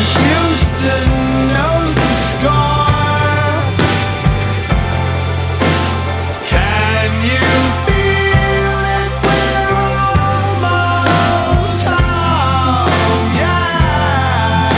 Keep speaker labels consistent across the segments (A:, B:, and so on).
A: Houston knows the score. Can you feel it? We're almost home. Yeah,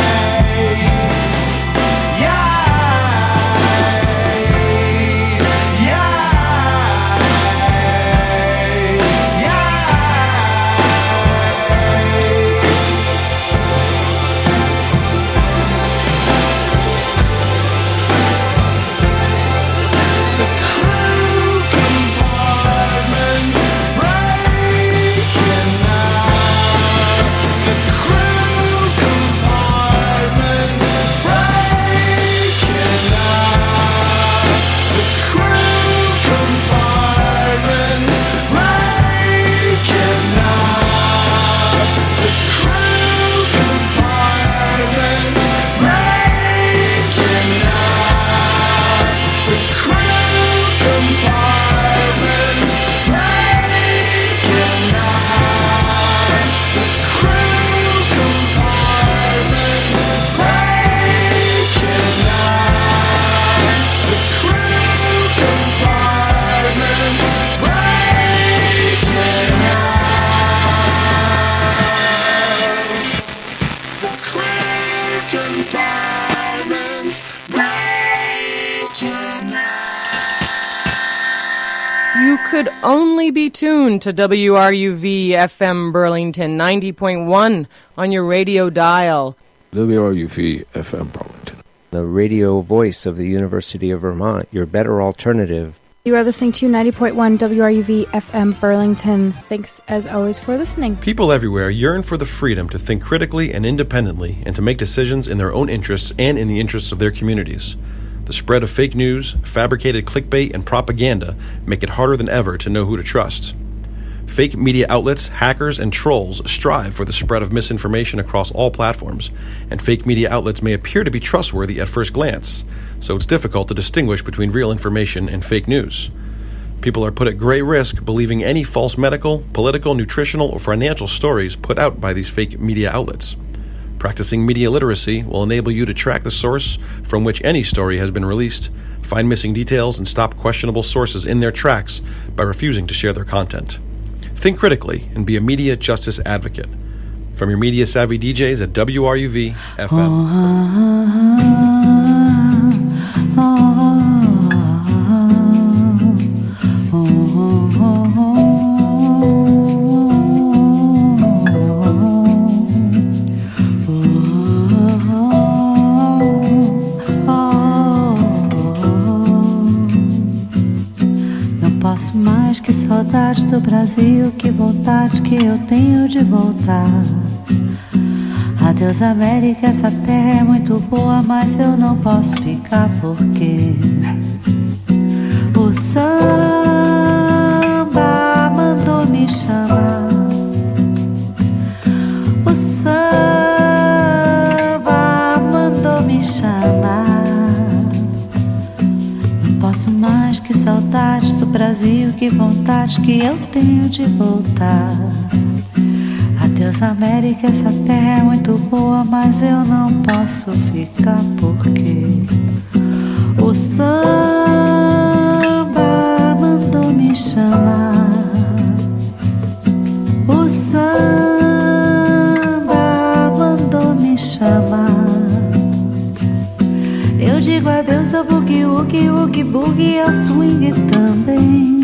B: You could only be tuned to WRUV FM Burlington 90.1 on your radio dial.
C: WRUV FM Burlington,
D: the radio voice of the University of Vermont, your better alternative.
E: You are listening to 90.1 WRUV FM Burlington. Thanks, as always, for listening.
F: People everywhere yearn for the freedom to think critically and independently and to make decisions in their own interests and in the interests of their communities. The spread of fake news, fabricated clickbait, and propaganda make it harder than ever to know who to trust. Fake media outlets, hackers, and trolls strive for the spread of misinformation across all platforms, and fake media outlets may appear to be trustworthy at first glance, so it's difficult to distinguish between real information and fake news. People are put at great risk believing any false medical, political, nutritional, or financial stories put out by these fake media outlets. Practicing media literacy will enable you to track the source from which any story has been released, find missing details, and stop questionable sources in their tracks by refusing to share their content. Think critically and be a media justice advocate. From your media savvy DJs at WRUV FM.
G: Posso mais, que saudades do Brasil, que vontade que eu tenho de voltar. Adeus América, essa terra é muito boa, mas eu não posso ficar porque o samba mandou me chamar. O samba mandou me chamar. Posso mais, que saudades do Brasil, que vontade que eu tenho de voltar. Adeus América, essa terra é muito boa, mas eu não posso ficar porque o samba mandou me chamar. O samba mandou me chamar. Eu digo adeus ao boogie, woogie, woogie, boogie, ao swing também.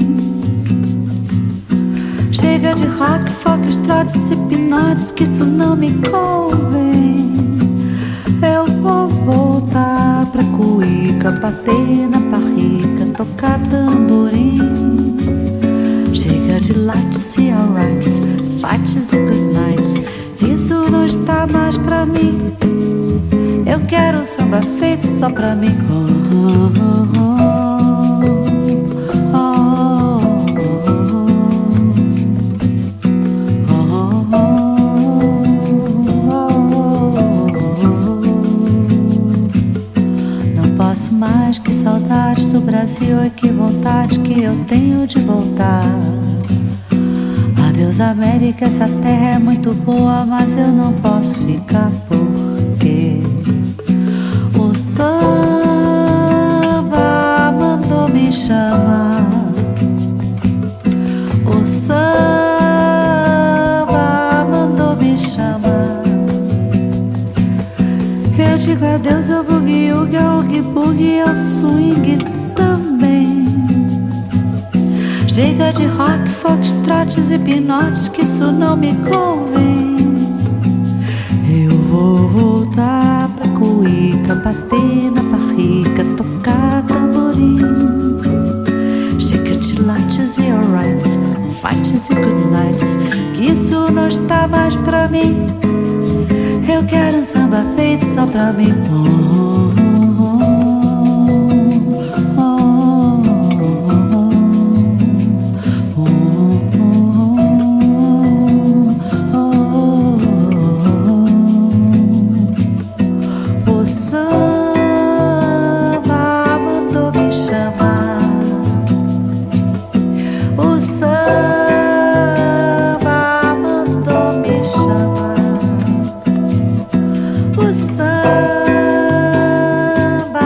G: Chega de rock, folk, trotes e pinotes, que isso não me convém. Eu vou voltar pra cuíca, bater na barriga, tocar tamborim. Chega de lights e alrights, fights e good nights, isso não está mais pra mim. Eu quero um samba feito só pra mim. Não posso mais, que saudades do Brasil, e que vontade que eu tenho de voltar. Adeus América, essa terra é muito boa, mas eu não posso ficar porque Eu digo adeus ao boogie-woogie, ao oogie-boogie, ao swing também. Chega de rock, foxtrotes e pinotes, que isso não me convém. Eu vou voltar pra cuíca, bater na barriga, tocar tamborim. Chicatilates e alrights, fights e good nights, que isso não está mais pra mim. Eu quero um samba feito só pra mim. O samba mandou me chamar. O samba mandou me chamar. O samba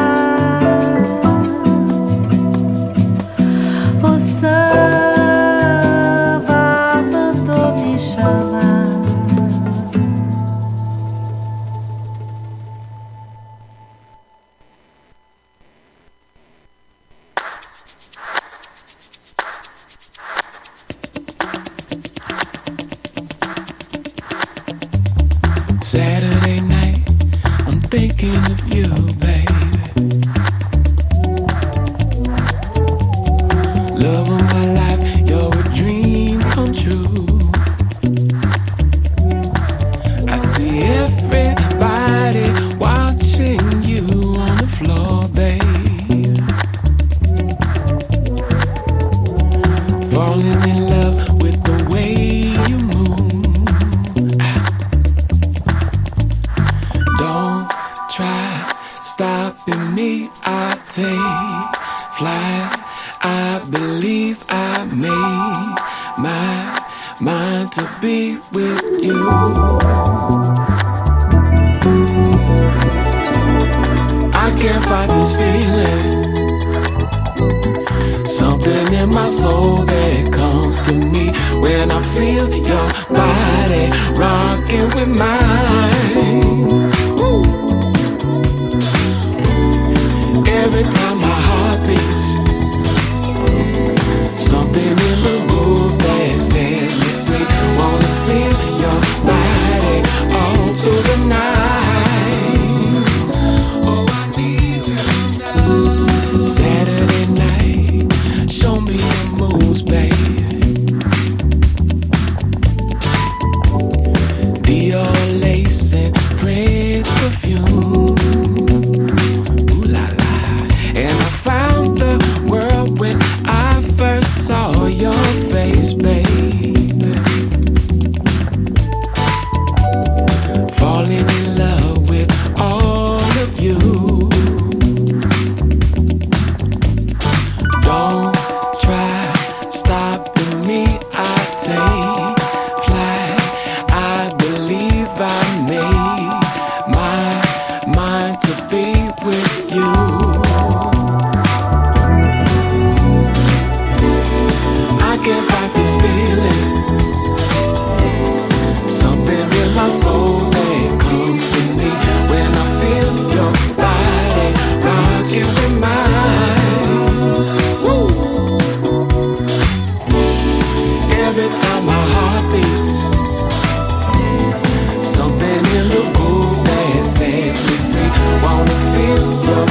G: mandou me chamar.
A: Saturday night, I'm thinking of you, baby. Love of my life, you're a dream come true. I see everybody watching you on the floor, babe. Falling in love with the way you move. Don't try stopping me, I take flight. I believe I made my mind to be with you. I can't fight this feeling. Something in my soul that comes to me when I feel your body rocking with mine. Ooh. Every time my heart beats, something in the groove that sets me free. Wanna feel your body all to the night. Oh, I need you now. Saturday night, show me your moves, babe. Dior lace and French perfume. Ooh la la. And I found the world when I first saw your face, baby. Falling in love with all of you. Don't try stopping me, I take flight. I believe I made my mind to be with you. I can't fight this feeling. Something in my soul that comes to me when I feel your body rocking with mine. Woo. Every time my heart beats, something in the groove that sets me free. Wanna feel your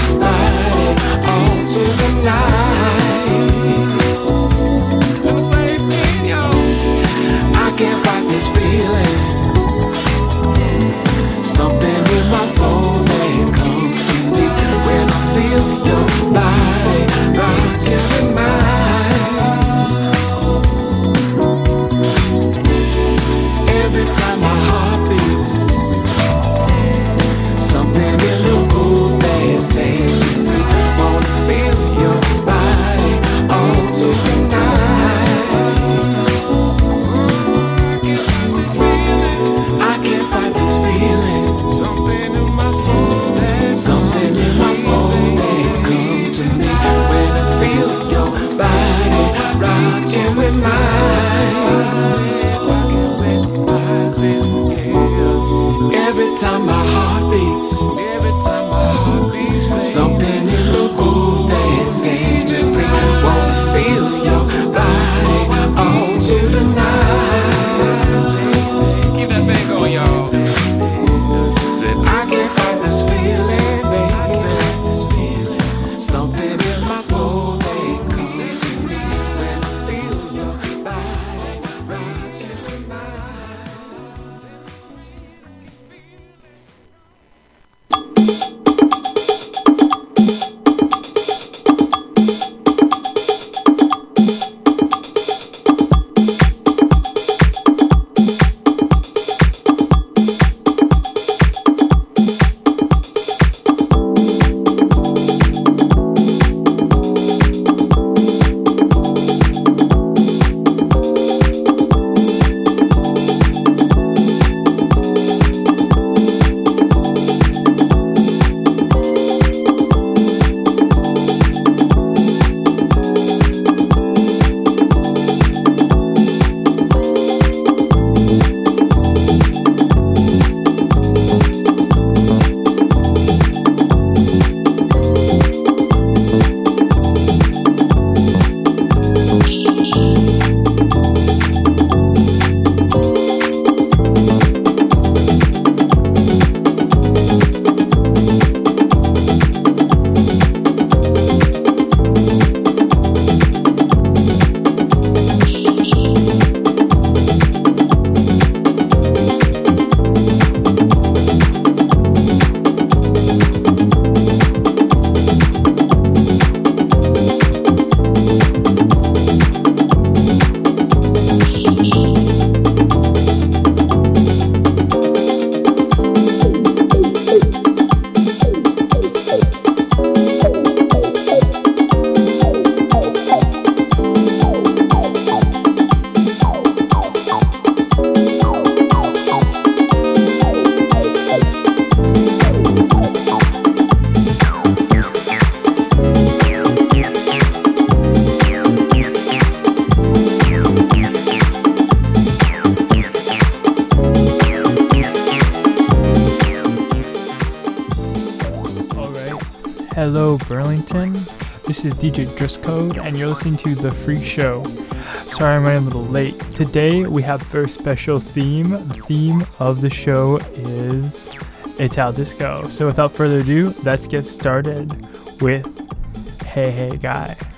H: Hello Burlington, this is DJ Dresscode and you're listening to The Freak Show. Sorry I'm running a little late. Today we have a very special theme. The theme of the show is Ital Disco. So without further ado, let's get started with Hey Hey Guy.